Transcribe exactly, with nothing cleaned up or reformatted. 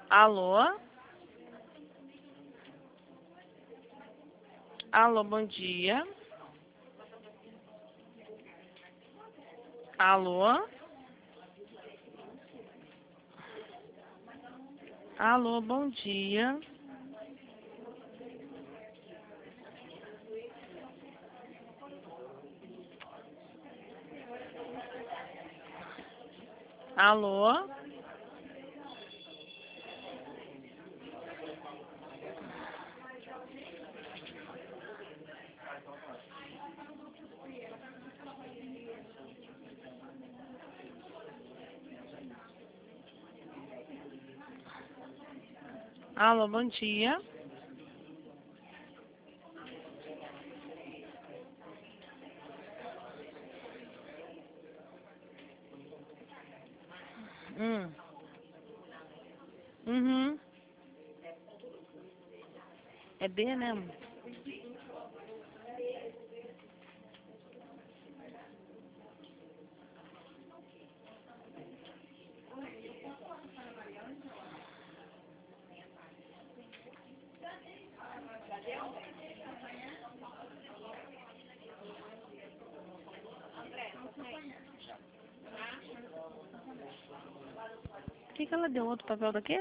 Alô? Alô, bom dia. Alô? Alô, bom dia. Alô? Alô, bom dia. Hum. Uhum. É B, né? amor? Por que que ela deu outro papel daqui?